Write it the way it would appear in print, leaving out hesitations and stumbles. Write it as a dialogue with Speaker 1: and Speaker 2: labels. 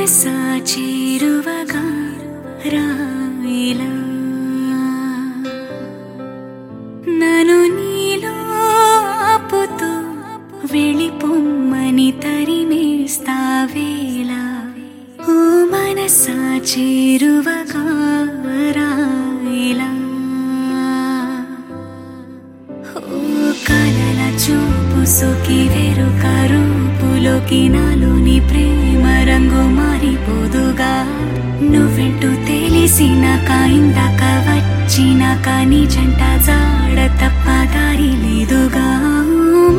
Speaker 1: మనసా చేరువగా రాయిలా నన్ను నీలో ఆపుతూ వెళ్ళిపోమ్మని తరిమేస్తావేలా ఓ మనసా చేరువగా రాయిలా ఓ కలల చూపు సోకి వెరుక రూపులోకి నాలోని ప్రేమ రంగు మారిపోదుగా నువ్వెంటూ తెలిసినాక ఇందాక వచ్చినాక నీ జంట జాడ తప్ప దారి లేదుగా